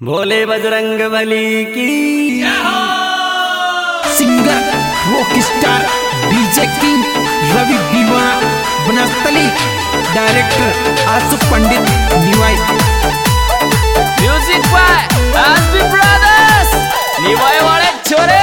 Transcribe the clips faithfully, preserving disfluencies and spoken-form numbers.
भोले बजरंग बली की singer rock star DJ king Ravi Deewana Banasthali director Asu Pandit Niwai music by S P brothers Niwai वाले छोरे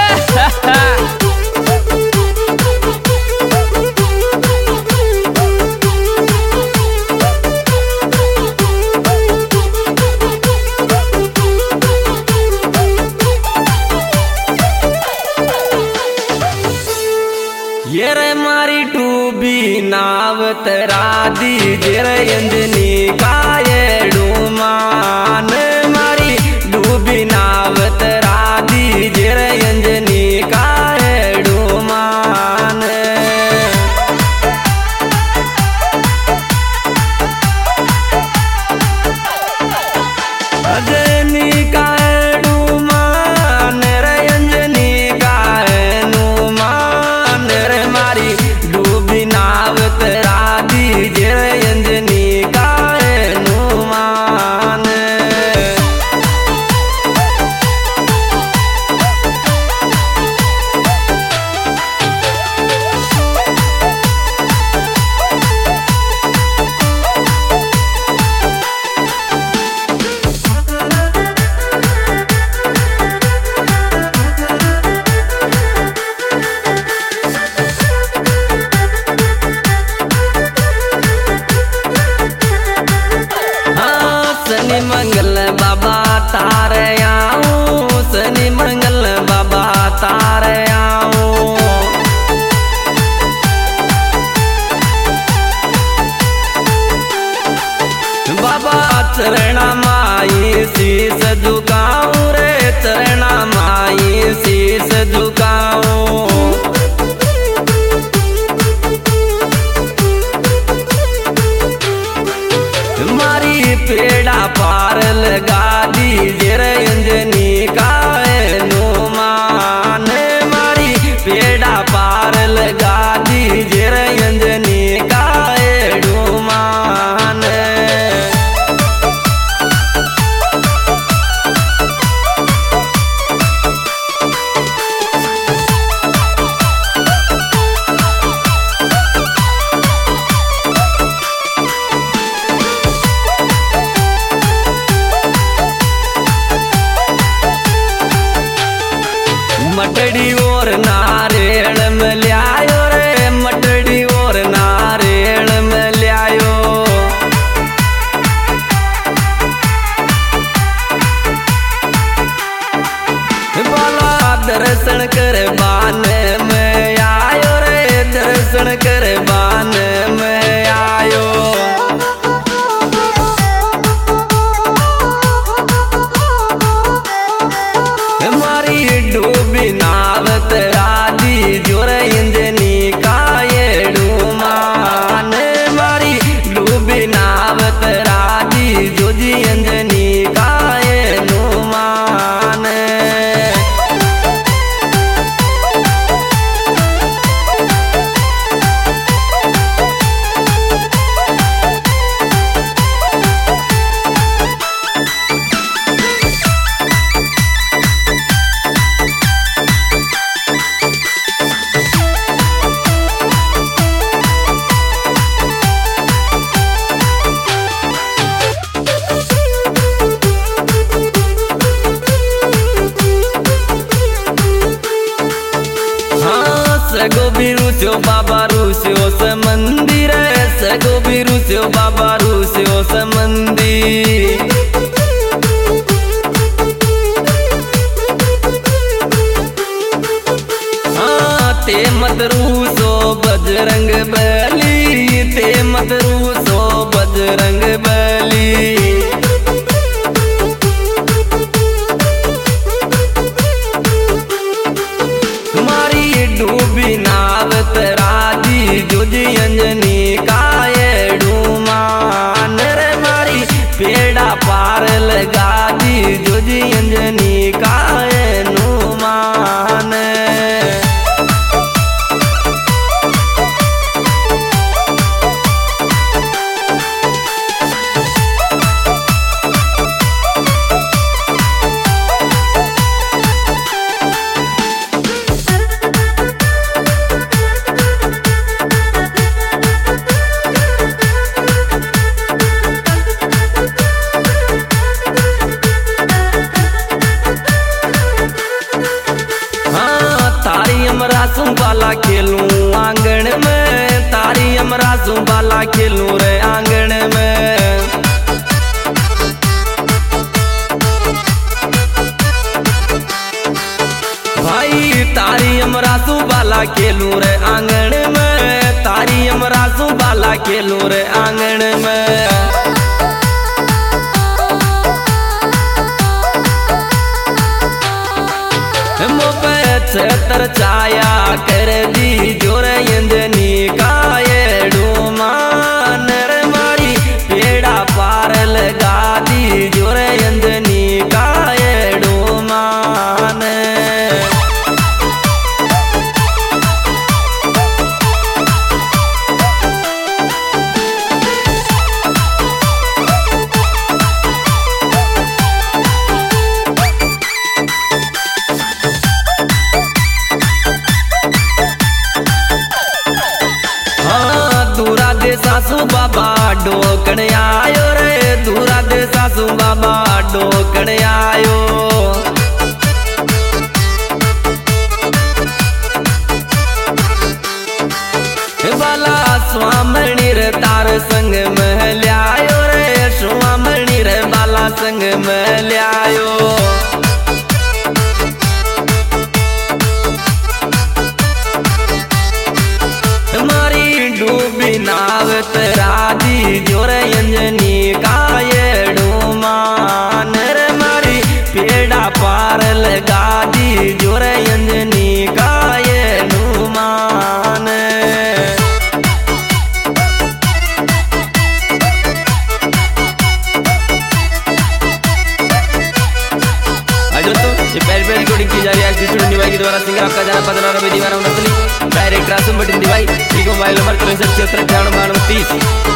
ये रे मारी डूबी नाव तेरा दीजे रे अंजनी का ये डूमान मारी डूबी नाव तेरा दीजे रे अंजनी का ये डूमान अंजनी का ये डूमान रे अंजनी का ये नूमान रे मारी डूबी नाव तेरा दीजे रे अंजनी का ये नूमान शनि मंगल बाबा तारे आऊं शनि मंगल बाबा तारे आऊं बाबा चरणा माई शीस झुकाऊं रे चरणा माई शीस झुकाऊं मारी पेड़ा पार लगा दीजिए रे अंजनी का ये नूमान मारी पेड़ा पार लगा दीजिए रे अंजनी का ये नूमान मटड़ी और नारेल में ल्यायो रे मटड़ी और नारेल में ल्यायो बाला दर्शन कर बान में आयो रे दर्शन कर बान में आयो मारी डूबी नाव तेरा दीजो रे अंजनी का ये डूमान मारी डूबी नाव तेरा दीजो जी अंजनी का ये नूमान सगो भी रुस्यो बाबा रुस्यो से मंदिर सगो भी रुस्यो बाबा रुस्यो से मंदिर हाँ ते मत रूसो बजरंग बली ते मत रूसो बजरंग बली डूबी नाव तेरा दीजो जी अंजनी का ये डूमान रे मारी पेड़ा पार लगा दीजो जी अंजनी का ये नूमान रासू बाला खेलूं रे आंगन में। भाई तारी हम रासू बाला खेलूं रे आंगन में, तारी हम रासू बाला खेलूं रे आंगन में। मोपे छतर छाया कर दी जोर यंजनी काये डूमान रे मारी पेड़ा पार लगा दी जोर यंजनी काये डूमान। सासू बाबा डोकण आयो रे, दूरा दे सासू बाबा डोकण आयो। बाला स्वामणी रे तार संग में ल्यायो रे, स्वामणी रे बाला संग में ल्यायो। डूबी नाव तेरा दी जोर यंजनी काये डूमान रे मारी पेड़ा पार लगा दी जोर यंजनी काये डूमान। ये पहली पहली रिकॉर्डिंग की जा रही है स्टूडियो निवाई के द्वारा। सिंगर आपका जाना पंद्रह रवि दीवाना उनसली, डायरेक्टर आसम बटिन दिवाई, मोबाइल नंबर तिरसठ छिहत्तर अठावन बानवे तीस।